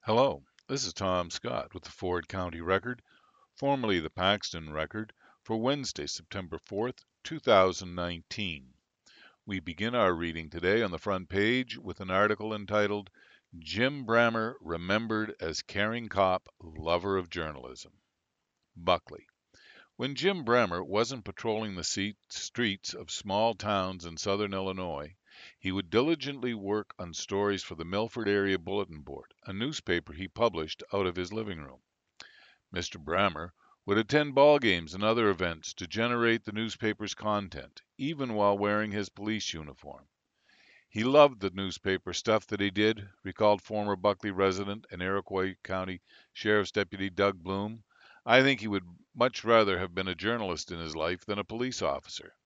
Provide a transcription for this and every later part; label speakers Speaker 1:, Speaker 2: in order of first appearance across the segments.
Speaker 1: Hello, this is Tom Scott with the Ford County Record, formerly the Paxton Record, for Wednesday, September 4th, 2019. We begin our reading today on the front page with an article entitled Jim Brammer Remembered as Caring Cop, Lover of Journalism. Buckley. When Jim Brammer wasn't patrolling the streets of small towns in southern Illinois, he would diligently work on stories for the Milford Area Bulletin Board, a newspaper he published out of his living room. Mr. Brammer would attend ball games and other events to generate the newspaper's content, even while wearing his police uniform. He loved the newspaper stuff that he did, recalled former Buckley resident and Iroquois County Sheriff's Deputy Doug Bloom. I think he would much rather have been a journalist in his life than a police officer.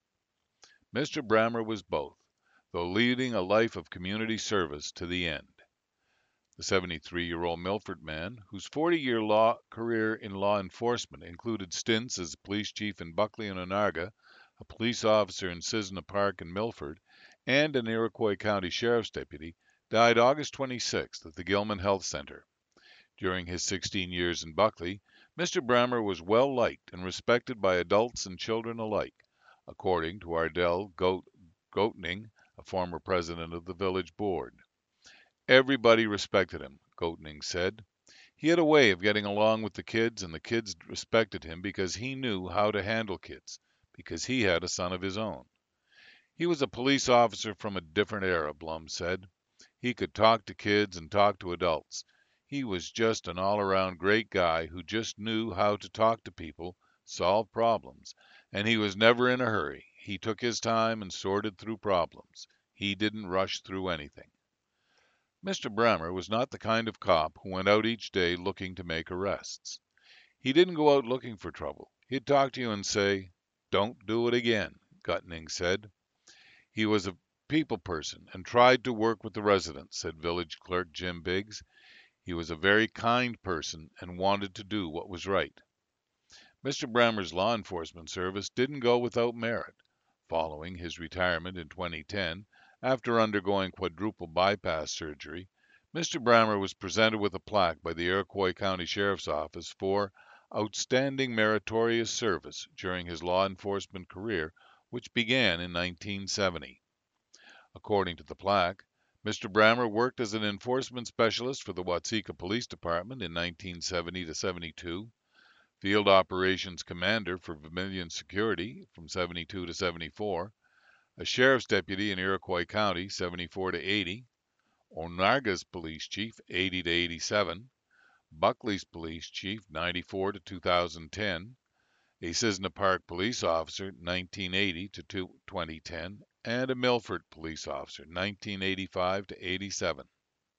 Speaker 1: Mr. Brammer was both, though leading a life of community service to the end. The 73-year-old Milford man, whose 40-year career in law enforcement included stints as police chief in Buckley and Onarga, a police officer in Cisna Park and Milford, and an Iroquois County Sheriff's deputy, died August 26th at the Gilman Health Center. During his 16 years in Buckley, Mr. Brammer was well liked and respected by adults and children alike, according to Ardell Goetning, a former president of the village board. Everybody respected him, Goetning said. He had a way of getting along with the kids, and the kids respected him because he knew how to handle kids, because he had a son of his own. He was a police officer from a different era, Blum said. He could talk to kids and talk to adults. He was just an all-around great guy who just knew how to talk to people, solve problems, and he was never in a hurry. He took his time and sorted through problems. He didn't rush through anything. Mr. Brammer was not the kind of cop who went out each day looking to make arrests. He didn't go out looking for trouble. He'd talk to you and say, "Don't do it again," Goetning said. He was a people person and tried to work with the residents, said village clerk Jim Biggs. He was a very kind person and wanted to do what was right. Mr. Brammer's law enforcement service didn't go without merit. Following his retirement in 2010, after undergoing quadruple bypass surgery, Mr. Brammer was presented with a plaque by the Iroquois County Sheriff's Office for outstanding meritorious service during his law enforcement career, which began in 1970. According to the plaque, Mr. Brammer worked as an enforcement specialist for the Watseka Police Department in 1970 to 72, field operations commander for Vermilion Security from 72 to 74, a sheriff's deputy in Iroquois County 74 to 80, Onarga's police chief 80 to 87, Buckley's police chief 94 to 2010, a Cisna Park police officer 1980 to 2010, and a Milford police officer 1985 to 87.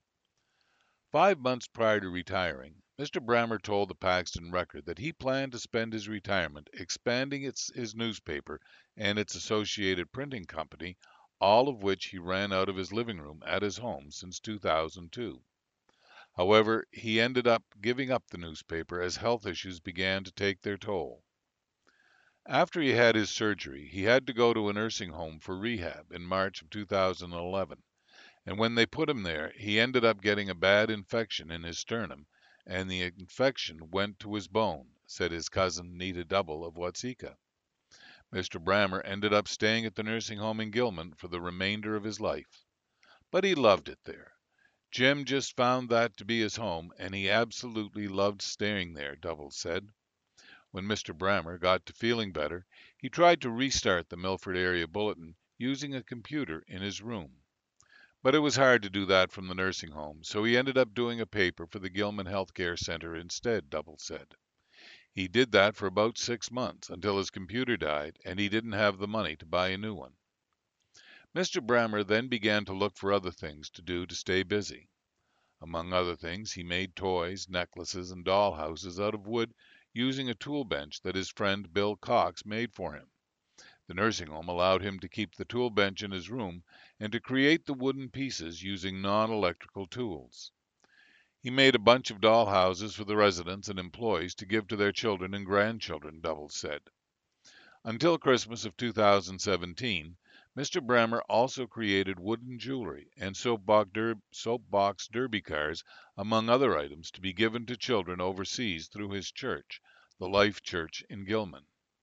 Speaker 1: 5 months prior to retiring, Mr. Brammer told the Paxton Record that he planned to spend his retirement expanding his newspaper and its associated printing company, all of which he ran out of his living room at his home since 2002. However, he ended up giving up the newspaper as health issues began to take their toll. After he had his surgery, he had to go to a nursing home for rehab in March of 2011. And when they put him there, he ended up getting a bad infection in his sternum, and the infection went to his bone, said his cousin Nita Double of Watseka. Mr. Brammer ended up staying at the nursing home in Gilman for the remainder of his life. But he loved it there. Jim just found that to be his home, and he absolutely loved staying there, Double said. When Mr. Brammer got to feeling better, he tried to restart the Milford Area Bulletin using a computer in his room. But it was hard to do that from the nursing home, so he ended up doing a paper for the Gilman Healthcare Center instead, Double said. He did that for about 6 months until his computer died and he didn't have the money to buy a new one. Mr. Brammer then began to look for other things to do to stay busy. Among other things, he made toys, necklaces, and doll houses out of wood using a tool bench that his friend Bill Cox made for him. The nursing home allowed him to keep the tool bench in his room and to create the wooden pieces using non-electrical tools. He made a bunch of doll houses for the residents and employees to give to their children and grandchildren, Double said. Until Christmas of 2017, Mr. Brammer also created wooden jewelry and soapbox derby cars, among other items, to be given to children overseas through his church, the Life Church in Gilman.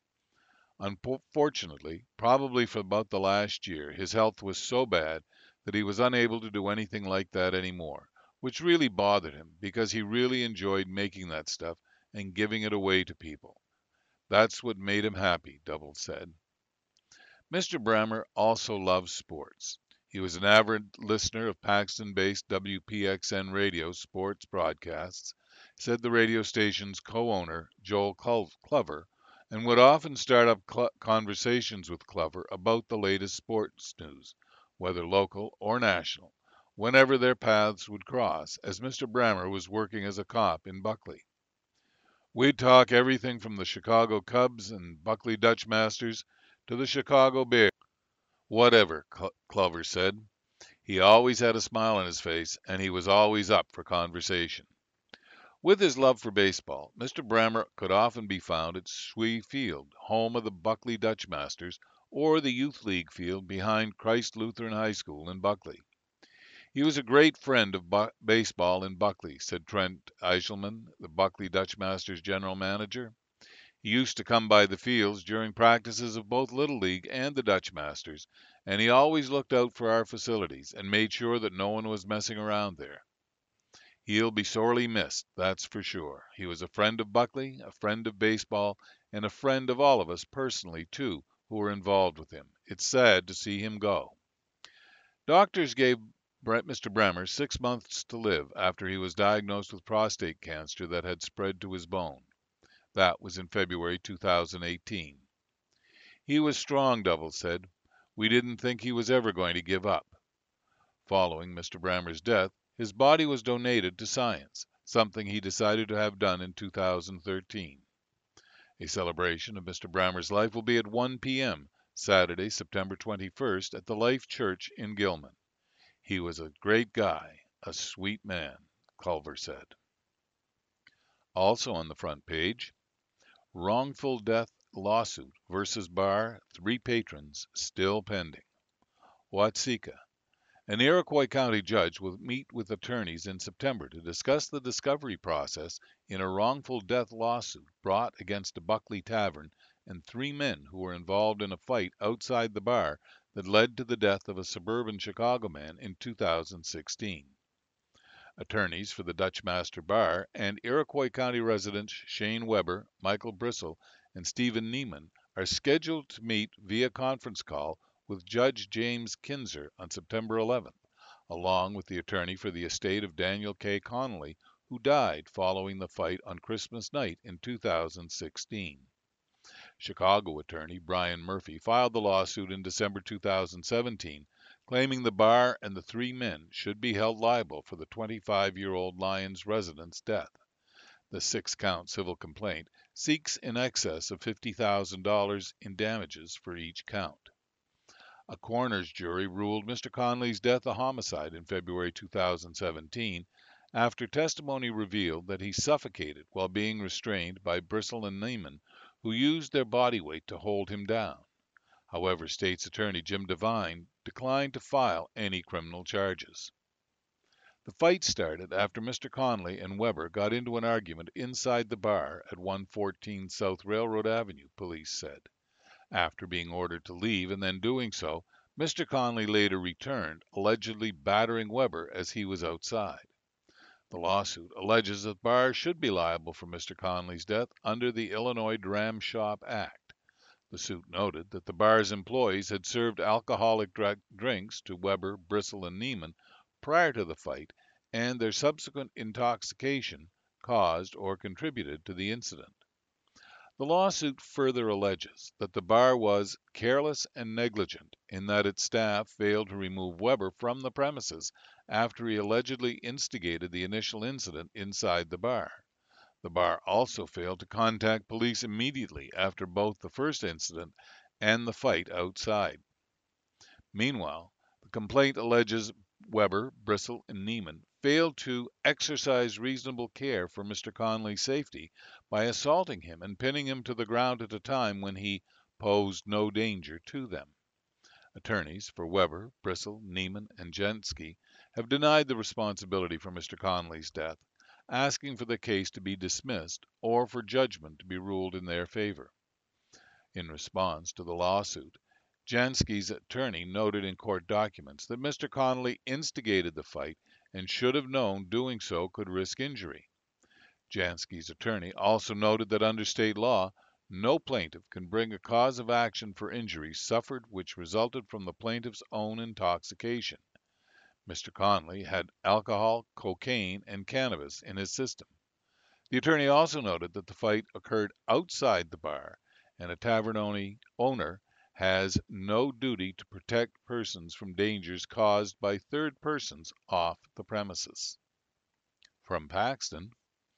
Speaker 1: Unfortunately, probably for about the last year, his health was so bad that he was unable to do anything like that anymore, which really bothered him because he really enjoyed making that stuff and giving it away to people. That's what made him happy, Double said. Mr. Brammer also loves sports. He was an avid listener of Paxton-based WPXN radio sports broadcasts, said the radio station's co-owner, Joel Clover, and would often start up conversations with Clover about the latest sports news, whether local or national, whenever their paths would cross, as Mr. Brammer was working as a cop in Buckley. We'd talk everything from the Chicago Cubs and Buckley Dutch Masters to the Chicago Bears. Whatever, Clover said. He always had a smile on his face, and he was always up for conversation. With his love for baseball, Mr. Brammer could often be found at Swee Field, home of the Buckley Dutch Masters, or the Youth League field behind Christ Lutheran High School in Buckley. He was a great friend of baseball in Buckley, said Trent Eichelman, the Buckley Dutch Masters general manager. He used to come by the fields during practices of both Little League and the Dutch Masters, and he always looked out for our facilities and made sure that no one was messing around there. He'll be sorely missed, that's for sure. He was a friend of Buckley, a friend of baseball, and a friend of all of us personally, too, who were involved with him. It's sad to see him go. Doctors gave Mr. Brammer 6 months to live after he was diagnosed with prostate cancer that had spread to his bone. That was in February 2018. He was strong, Double said. We didn't think he was ever going to give up. Following Mr. Brammer's death, his body was donated to science, something he decided to have done in 2013. A celebration of Mr. Brammer's life will be at 1 p.m. Saturday, September 21st at the Life Church in Gilman. He was a great guy, a sweet man, Culver said. Also on the front page, wrongful death lawsuit versus bar, 3 patrons still pending. Watseka. An Iroquois County judge will meet with attorneys in September to discuss the discovery process in a wrongful death lawsuit brought against a Buckley tavern and 3 men who were involved in a fight outside the bar that led to the death of a suburban Chicago man in 2016. Attorneys for the Dutch Master Bar and Iroquois County residents Shane Weber, Michael Brissell, and Stephen Neiman are scheduled to meet via conference call with Judge James Kinzer on September 11th, along with the attorney for the estate of Daniel K. Connolly, who died following the fight on Christmas night in 2016. Chicago attorney Brian Murphy filed the lawsuit in December 2017, claiming the bar and the 3 men should be held liable for the 25-year-old Lyons resident's death. The 6-count civil complaint seeks in excess of $50,000 in damages for each count. A coroner's jury ruled Mr. Connolly's death a homicide in February 2017 after testimony revealed that he suffocated while being restrained by Brissell and Neiman, who used their body weight to hold him down. However, State's Attorney Jim Devine declined to file any criminal charges. The fight started after Mr. Connolly and Weber got into an argument inside the bar at 114 South Railroad Avenue, police said. After being ordered to leave and then doing so, Mr. Connolly later returned, allegedly battering Weber as he was outside. The lawsuit alleges that Barr should be liable for Mr. Connolly's death under the Illinois Dram Shop Act. The suit noted that the bar's employees had served alcoholic drinks to Weber, Brissell, and Neiman prior to the fight, and their subsequent intoxication caused or contributed to the incident. The lawsuit further alleges that the bar was careless and negligent in that its staff failed to remove Weber from the premises after he allegedly instigated the initial incident inside the bar. The bar also failed to contact police immediately after both the first incident and the fight outside. Meanwhile, the complaint alleges Weber, Brissell, and Neiman failed to exercise reasonable care for Mr. Connolly's safety by assaulting him and pinning him to the ground at a time when he posed no danger to them. Attorneys for Weber, Bristol, Neiman, and Jensky have denied the responsibility for Mr. Connolly's death, asking for the case to be dismissed or for judgment to be ruled in their favor. In response to the lawsuit, Jansky's attorney noted in court documents that Mr. Connolly instigated the fight and should have known doing so could risk injury. Jansky's attorney also noted that under state law, no plaintiff can bring a cause of action for injuries suffered which resulted from the plaintiff's own intoxication. Mr. Connolly had alcohol, cocaine, and cannabis in his system. The attorney also noted that the fight occurred outside the bar, and a tavern owner has no duty to protect persons from dangers caused by third persons off the premises. From Paxton,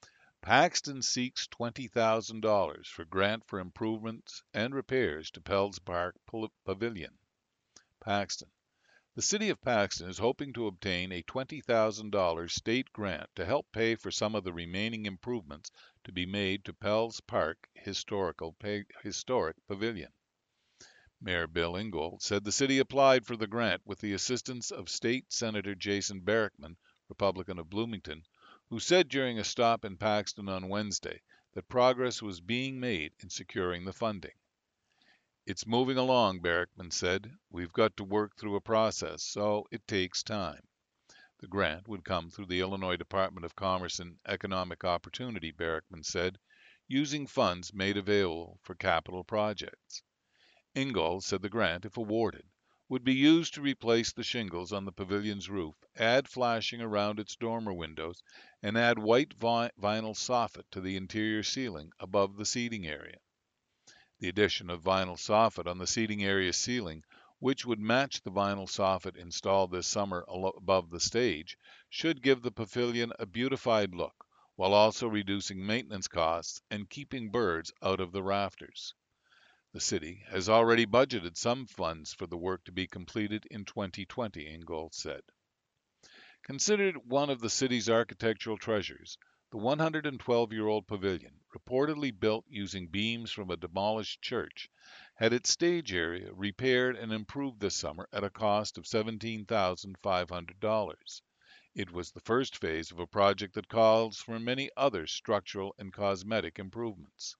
Speaker 1: Paxton seeks $20,000 for grant for improvements and repairs to Pells Park Pavilion. Paxton. The city of Paxton is hoping to obtain a $20,000 state grant to help pay for some of the remaining improvements to be made to Pells Park Historic Pavilion. Mayor Bill Ingold said the city applied for the grant with the assistance of State Senator Jason Barackman, Republican of Bloomington, who said during a stop in Paxton on Wednesday that progress was being made in securing the funding. It's moving along, Barackman said. We've got to work through a process, so it takes time. The grant would come through the Illinois Department of Commerce and Economic Opportunity, Barackman said, using funds made available for capital projects. Ingold said the grant, if awarded, would be used to replace the shingles on the pavilion's roof, add flashing around its dormer windows, and add white vinyl soffit to the interior ceiling above the seating area. The addition of vinyl soffit on the seating area ceiling, which would match the vinyl soffit installed this summer above the stage, should give the pavilion a beautified look, while also reducing maintenance costs and keeping birds out of the rafters. The city has already budgeted some funds for the work to be completed in 2020, Ingold said. Considered one of the city's architectural treasures, the 112-year-old pavilion, reportedly built using beams from a demolished church, had its stage area repaired and improved this summer at a cost of $17,500. It was the first phase of a project that calls for many other structural and cosmetic improvements.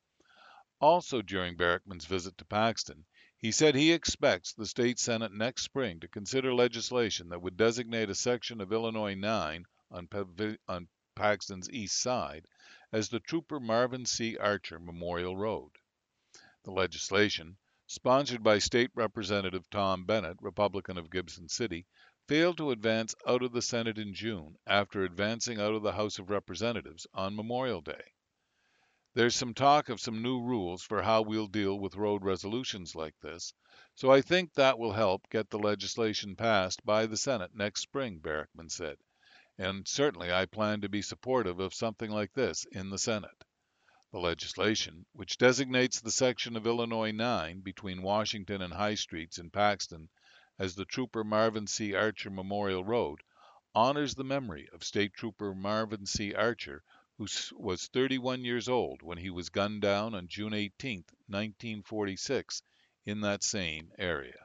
Speaker 1: Also during Barackman's visit to Paxton, he said he expects the state Senate next spring to consider legislation that would designate a section of Illinois 9 on Paxton's east side as the Trooper Marvin C. Archer Memorial Road. The legislation, sponsored by State Representative Tom Bennett, Republican of Gibson City, failed to advance out of the Senate in June after advancing out of the House of Representatives on Memorial Day. There's some talk of some new rules for how we'll deal with road resolutions like this, so I think that will help get the legislation passed by the Senate next spring, Barackman said. And certainly I plan to be supportive of something like this in the Senate. The legislation, which designates the section of Illinois 9 between Washington and High Streets in Paxton as the Trooper Marvin C. Archer Memorial Road, honors the memory of State Trooper Marvin C. Archer, who was 31 years old when he was gunned down on June 18, 1946, in that same area.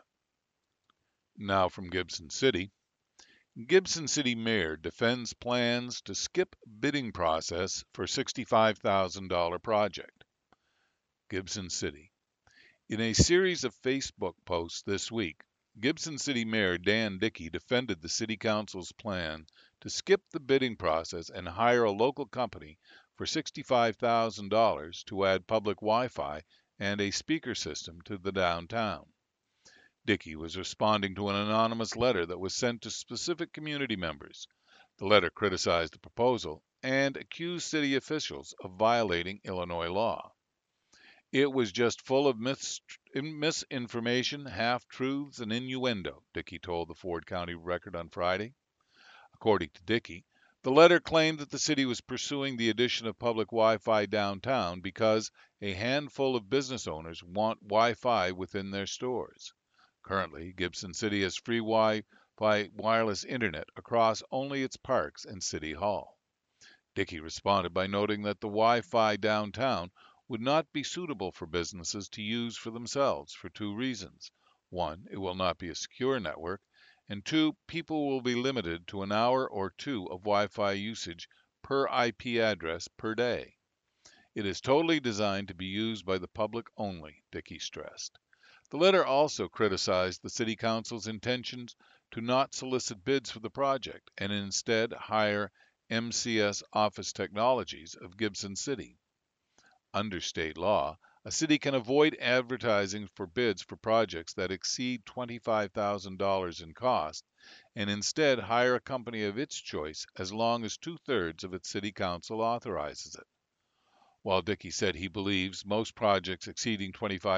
Speaker 1: Now from Gibson City. Gibson City Mayor defends plans to skip bidding process for $65,000 project. Gibson City. In a series of Facebook posts this week, Gibson City Mayor Dan Dickey defended the City Council's plan to skip the bidding process and hire a local company for $65,000 to add public Wi-Fi and a speaker system to the downtown. Dickey was responding to an anonymous letter that was sent to specific community members. The letter criticized the proposal and accused city officials of violating Illinois law. It was just full of misinformation, half-truths, and innuendo, Dickey told the Ford County Record on Friday. According to Dickey, the letter claimed that the city was pursuing the addition of public Wi-Fi downtown because a handful of business owners want Wi-Fi within their stores. Currently, Gibson City has free Wi-Fi wireless internet across only its parks and City Hall. Dickey responded by noting that the Wi-Fi downtown would not be suitable for businesses to use for themselves for two reasons. One, it will not be a secure network, and two, people will be limited to an hour or two of Wi-Fi usage per IP address per day. It is totally designed to be used by the public only, Dickey stressed. The letter also criticized the City Council's intentions to not solicit bids for the project and instead hire MCS Office Technologies of Gibson City. Under state law, a city can avoid advertising for bids for projects that exceed $25,000 in cost and instead hire a company of its choice as long as two-thirds of its city council authorizes it. While Dickey said he believes most projects exceeding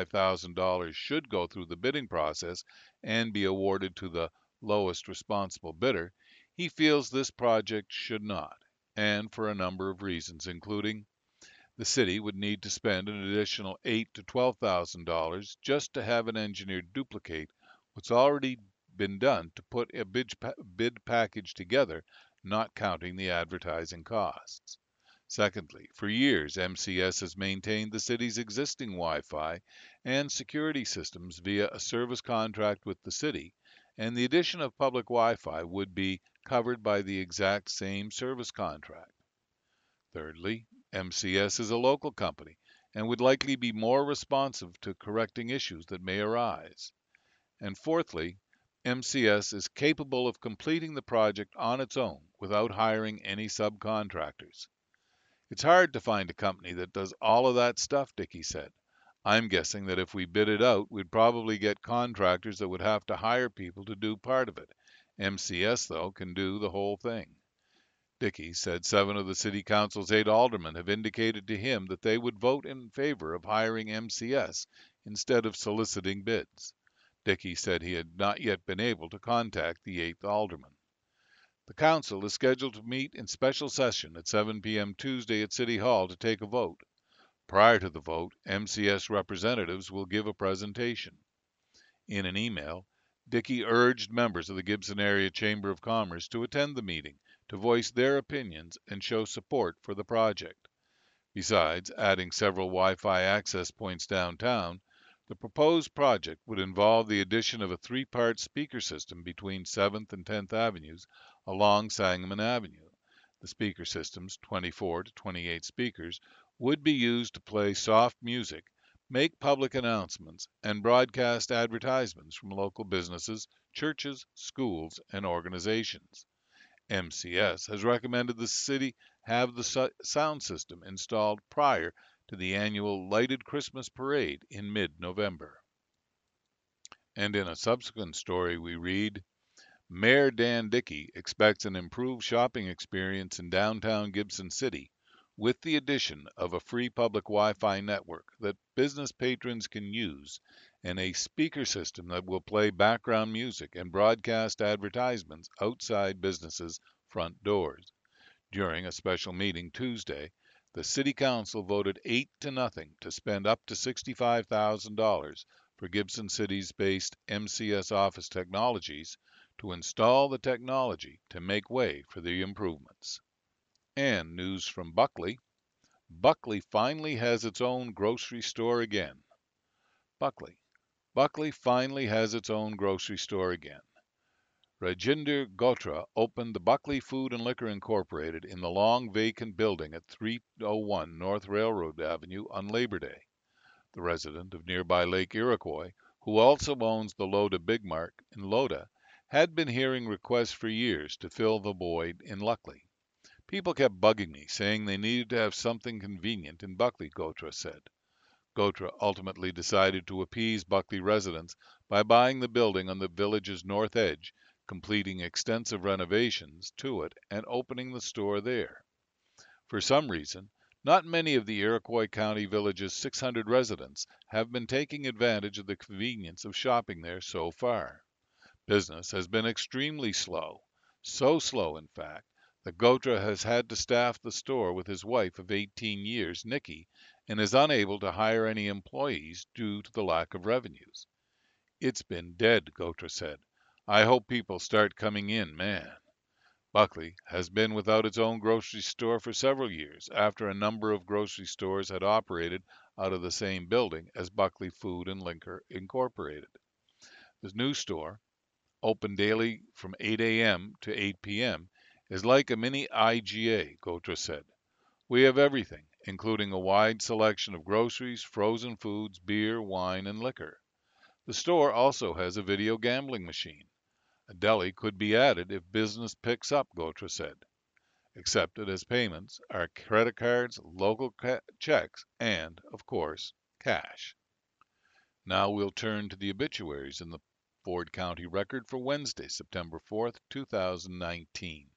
Speaker 1: $25,000 should go through the bidding process and be awarded to the lowest responsible bidder, he feels this project should not, and for a number of reasons, including the city would need to spend an additional $8,000 to $12,000 just to have an engineer duplicate what's already been done to put a bid package together, not counting the advertising costs. Secondly, for years, MCS has maintained the city's existing Wi-Fi and security systems via a service contract with the city, and the addition of public Wi-Fi would be covered by the exact same service contract. Thirdly, MCS is a local company and would likely be more responsive to correcting issues that may arise. And fourthly, MCS is capable of completing the project on its own without hiring any subcontractors. It's hard to find a company that does all of that stuff, Dickey said. I'm guessing that if we bid it out, we'd probably get contractors that would have to hire people to do part of it. MCS, though, can do the whole thing. Dickey said 7 of the city council's 8 aldermen have indicated to him that they would vote in favor of hiring MCS instead of soliciting bids. Dickey said he had not yet been able to contact the 8th alderman. The council is scheduled to meet in special session at 7 p.m. Tuesday at City Hall to take a vote. Prior to the vote, MCS representatives will give a presentation. In an email, Dickey urged members of the Gibson Area Chamber of Commerce to attend the meeting to voice their opinions and show support for the project. Besides adding several Wi-Fi access points downtown, the proposed project would involve the addition of a three-part speaker system between 7th and 10th Avenues along Sangamon Avenue. The speaker systems, 24 to 28 speakers, would be used to play soft music, make public announcements, and broadcast advertisements from local businesses, churches, schools, and organizations. MCS has recommended the city have the sound system installed prior to the annual Lighted Christmas Parade in mid-November. And in a subsequent story, we read Mayor Dan Dickey expects an improved shopping experience in downtown Gibson City with the addition of a free public Wi Fi network that business patrons can use and a speaker system that will play background music and broadcast advertisements outside businesses' front doors. During a special meeting Tuesday, the City Council voted 8 to nothing to spend up to $65,000 for Gibson City's based MCS Office Technologies to install the technology to make way for the improvements. And news from Buckley. Buckley finally has its own grocery store again. Buckley. Buckley finally has its own grocery store again. Rajinder Gotra opened the Buckley Food and Liquor Incorporated in the long vacant building at 301 North Railroad Avenue on Labor Day. The resident of nearby Lake Iroquois, who also owns the Loda Big Mart in Loda, had been hearing requests for years to fill the void in Luckley. People kept bugging me, saying they needed to have something convenient in Buckley, Gotra said. Gotra ultimately decided to appease Buckley residents by buying the building on the village's north edge, completing extensive renovations to it, and opening the store there. For some reason, not many of the Iroquois County village's 600 residents have been taking advantage of the convenience of shopping there so far. Business has been extremely slow, so slow, in fact, that Gotra has had to staff the store with his wife of 18 years, Nikki, and is unable to hire any employees due to the lack of revenues. It's been dead, Gotra said. I hope people start coming in, man. Buckley has been without its own grocery store for several years after a number of grocery stores had operated out of the same building as Buckley Food and Liquor Incorporated. The new store, open daily from 8 a.m. to 8 p.m., is like a mini IGA, Gotra said. We have everything, including a wide selection of groceries, frozen foods, beer, wine, and liquor. The store also has a video gambling machine. A deli could be added if business picks up, Gotra said. Accepted as payments are credit cards, local checks, and, of course, cash. Now we'll turn to the obituaries in the Ford County Record for Wednesday, September 4th, 2019.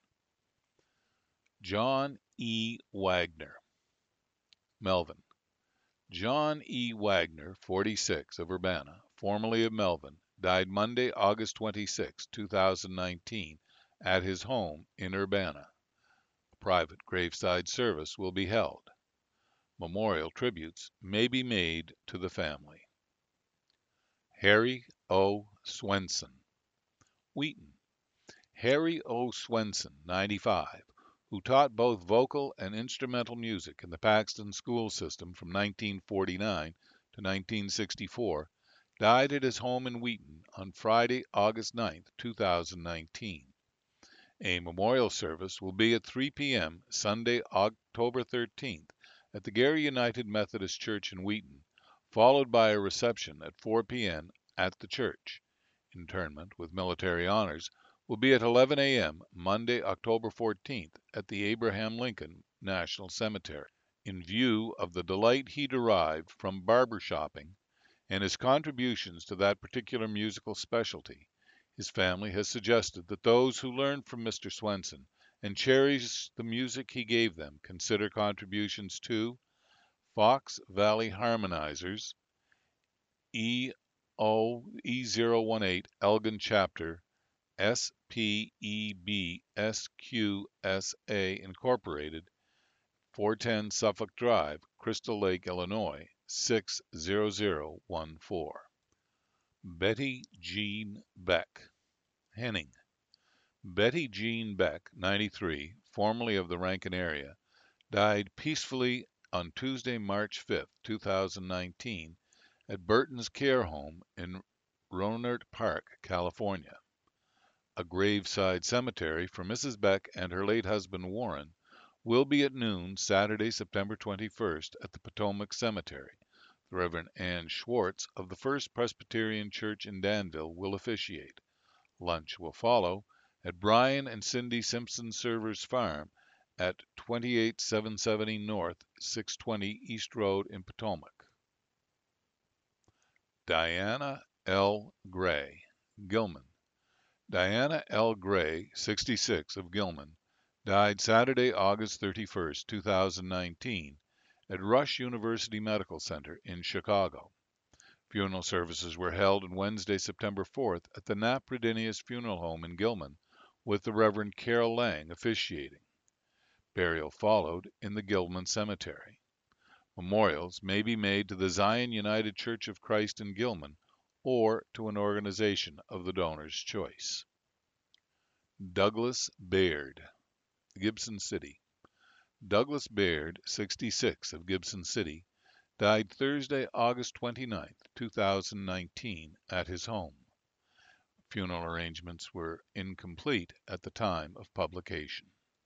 Speaker 1: John E. Wagner, Melvin. John E. Wagner, 46, of Urbana, formerly of Melvin, died Monday, August 26, 2019, at his home in Urbana. A private graveside service will be held. Memorial tributes may be made to the family. Harry O. Swenson, Wheaton. Harry O. Swenson, 95, who taught both vocal and instrumental music in the Paxton school system from 1949 to 1964, died at his home in Wheaton on Friday, August 9, 2019. A memorial service will be at 3 p.m. Sunday, October 13th at the Gary United Methodist Church in Wheaton, followed by a reception at 4 p.m. at the church. Interment with military honors will be at 11 a.m. Monday, October 14th at the Abraham Lincoln National Cemetery. In view of the delight he derived from barber shopping and his contributions to that particular musical specialty, his family has suggested that those who learn from Mr. Swenson and cherish the music he gave them consider contributions to Fox Valley Harmonizers, E018 Elgin Chapter, SPEBSQSA Incorporated, 410 Suffolk Drive, Crystal Lake, Illinois, 60014. Betty Jean Beck, Henning. Betty Jean Beck, 93, formerly of the Rankin area, died peacefully on Tuesday, March 5, 2019, at Burton's Care Home in Rohnert Park, California. A graveside cemetery for Mrs. Beck and her late husband Warren will be at noon Saturday, September 21st at the Potomac Cemetery. The Reverend Ann Schwartz of the First Presbyterian Church in Danville will officiate. Lunch will follow at Brian and Cindy Simpson Servers Farm at 28770 North, 620 East Road in Potomac. Diana L. Gray, Gilman. Diana L. Gray, 66, of Gilman, died Saturday, August 31st, 2019, at Rush University Medical Center in Chicago. Funeral services were held on Wednesday, September 4th at the Knapp Redinius Funeral Home in Gilman, with the Reverend Carol Lang officiating. Burial followed in the Gilman Cemetery. Memorials may be made to the Zion United Church of Christ in Gilman or to an organization of the donor's choice. Douglas Baird, Gibson City. Douglas Baird, 66, of Gibson City, died Thursday, August 29, 2019, at his home. Funeral arrangements were incomplete at the time of publication.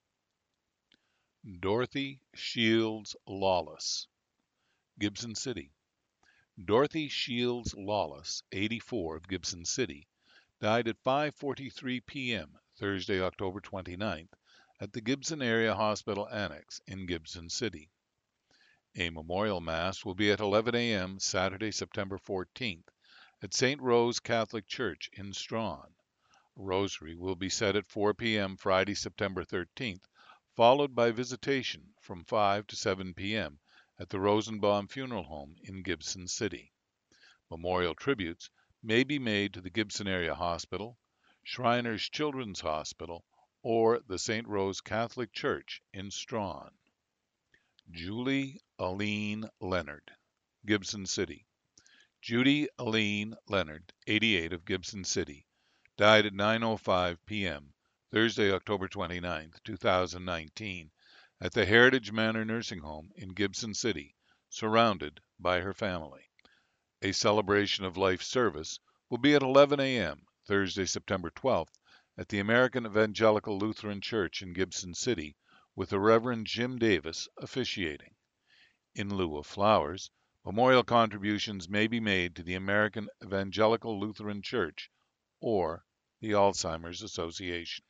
Speaker 1: Dorothy Shields Lawless, Gibson City. Dorothy Shields Lawless, 84, of Gibson City, died at 5:43 p.m. Thursday, October 29th, at the Gibson Area Hospital Annex in Gibson City. A memorial mass will be at 11 a.m. Saturday, September 14th, at St. Rose Catholic Church in Strawn. A rosary will be said at 4 p.m. Friday, September 13th, followed by visitation from 5 to 7 p.m. at the Rosenbaum Funeral Home in Gibson City. Memorial tributes may be made to the Gibson Area Hospital, Shriners Children's Hospital, or the St. Rose Catholic Church in Strawn. Julie Aline Leonard, Gibson City. Judy Aline Leonard, 88, of Gibson City, died at 9:05 p.m. Thursday, October 29, 2019, at the Heritage Manor Nursing Home in Gibson City, surrounded by her family. A celebration of life service will be at 11 a.m. Thursday, September 12th, at the American Evangelical Lutheran Church in Gibson City, with the Reverend Jim Davis officiating. In lieu of flowers, memorial contributions may be made to the American Evangelical Lutheran Church or the Alzheimer's Association.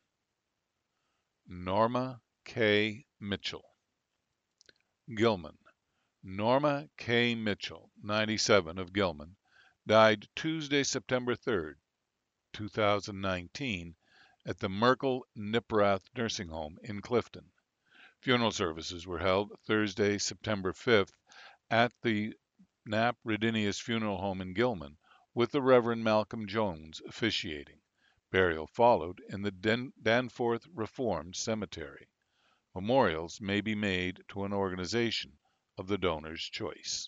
Speaker 1: Norma K. Mitchell. Gilman. Norma K. Mitchell, 97, of Gilman, died Tuesday, September 3rd, 2019, at the Merkel Niprath Nursing Home in Clifton. Funeral services were held Thursday, September 5th, at the Knapp Redinius Funeral Home in Gilman, with the Reverend Malcolm Jones officiating. Burial followed in the Danforth Reformed Cemetery. Memorials may be made to an organization of the donor's choice.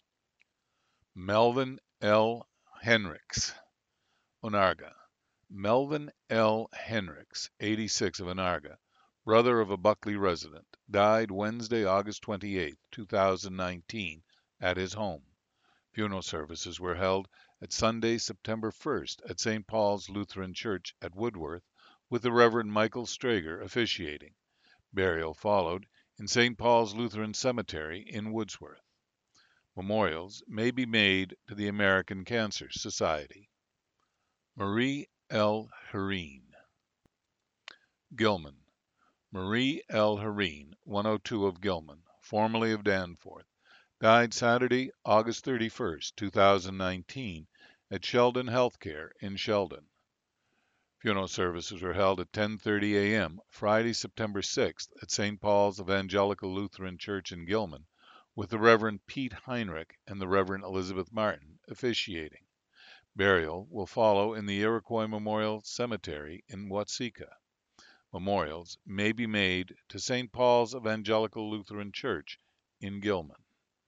Speaker 1: Melvin L. Henricks, Onarga. Melvin L. Henricks, 86, of Onarga, brother of a Buckley resident, died Wednesday, August 28, 2019, at his home. Funeral services were held at Sunday, September 1st, at St. Paul's Lutheran Church at Woodworth, with the Reverend Michael Strager officiating. Burial followed in St. Paul's Lutheran Cemetery in Woodsworth. Memorials may be made to the American Cancer Society. Marie L. Hereen. Gilman. Marie L. Hereen, 102, of Gilman, formerly of Danforth, died Saturday, August 31st, 2019, at Sheldon Healthcare in Sheldon. Funeral services were held at 10:30 a.m. Friday, September 6th, at St. Paul's Evangelical Lutheran Church in Gilman, with the Reverend Pete Heinrich and the Reverend Elizabeth Martin officiating. Burial will follow in the Iroquois Memorial Cemetery in Watseka. Memorials may be made to St. Paul's Evangelical Lutheran Church in Gilman.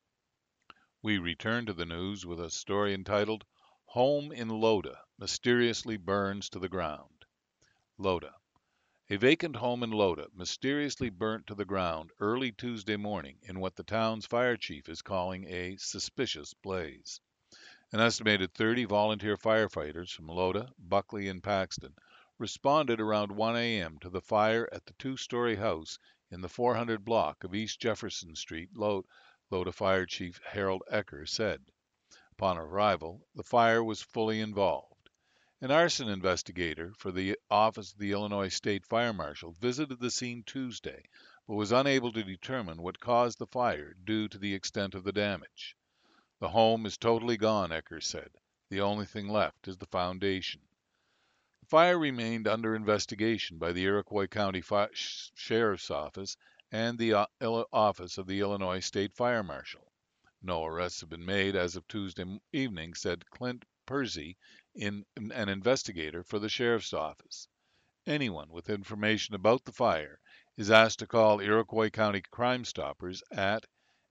Speaker 1: We return to the news with a story entitled Home in Loda Mysteriously Burns to the Ground. Loda. A vacant home in Loda mysteriously burnt to the ground early Tuesday morning in what the town's fire chief is calling a suspicious blaze. An estimated 30 volunteer firefighters from Loda, Buckley, and Paxton responded around 1 a.m. to the fire at the two-story house in the 400 block of East Jefferson Street, Loda Fire Chief Harold Ecker said. Upon arrival, the fire was fully involved. An arson investigator for the Office of the Illinois State Fire Marshal visited the scene Tuesday, but was unable to determine what caused the fire due to the extent of the damage. The home is totally gone, Ecker said. The only thing left is the foundation. The fire remained under investigation by the Iroquois County Sheriff's Office and the Office of the Illinois State Fire Marshal. No arrests have been made as of Tuesday evening, said Clint Persy, an investigator for the Sheriff's Office. Anyone with information about the fire is asked to call Iroquois County Crime Stoppers at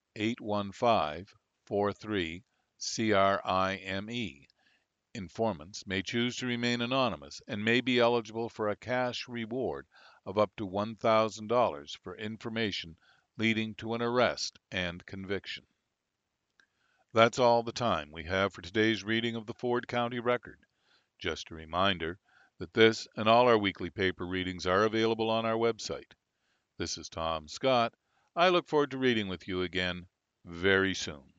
Speaker 1: 815-43-CRIME. Informants may choose to remain anonymous and may be eligible for a cash reward of up to $1,000 for information leading to an arrest and conviction. That's all the time we have for today's reading of the Ford County Record. Just a reminder that this and all our weekly paper readings are available on our website. This is Tom Scott. I look forward to reading with you again very soon.